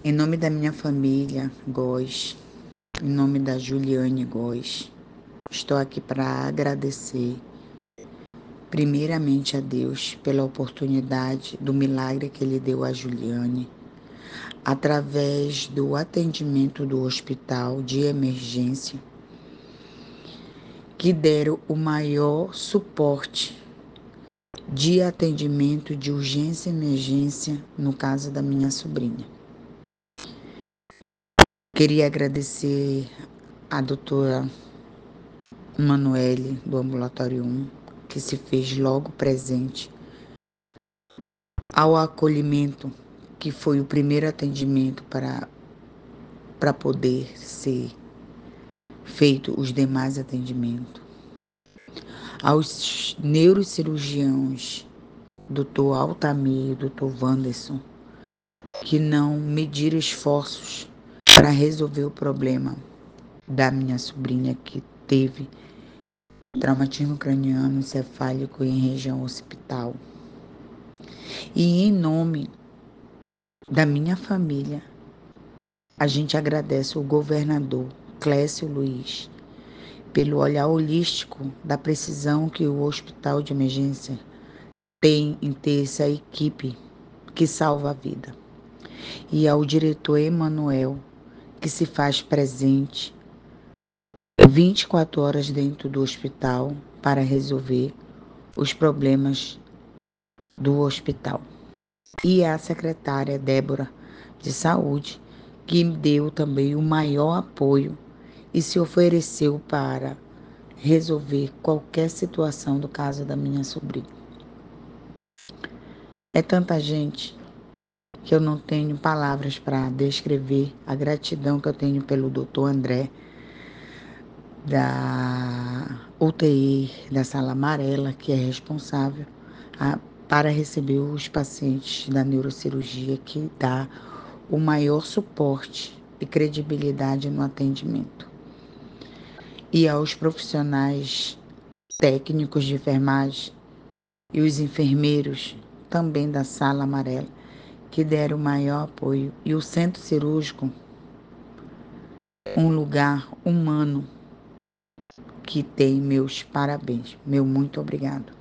Em nome da minha família, Góes, em nome da Juliane Góes, estou aqui para agradecer primeiramente a Deus pela oportunidade do milagre que Ele deu a Juliane, através do atendimento do hospital de emergência, que deram o maior suporte de atendimento de urgência e emergência no caso da minha sobrinha. Queria agradecer a doutora Manoele, do Ambulatório 1, que se fez logo presente ao acolhimento, que foi o primeiro atendimento para poder ser feito os demais atendimentos. Aos neurocirurgiãos, Dr. Altamir e Dr. Wanderson, que não mediram esforços para resolver o problema da minha sobrinha, que teve traumatismo craniano encefálico em região hospital. E em nome da minha família, a gente agradece o governador Clécio Luiz pelo olhar holístico da precisão que o hospital de emergência tem em ter essa equipe que salva a vida. E ao diretor Emanuel, que se faz presente 24 horas dentro do hospital para resolver os problemas do hospital. E a secretária Débora de Saúde, que me deu também o maior apoio e se ofereceu para resolver qualquer situação do caso da minha sobrinha. É tanta gente que eu não tenho palavras para descrever a gratidão que eu tenho pelo Dr. André, da UTI da Sala Amarela, que é responsável para receber os pacientes da neurocirurgia, que dá o maior suporte e credibilidade no atendimento. E aos profissionais técnicos de enfermagem e os enfermeiros também da Sala Amarela, que deram o maior apoio. E o centro cirúrgico, um lugar humano, que tem meus parabéns. Meu muito obrigado.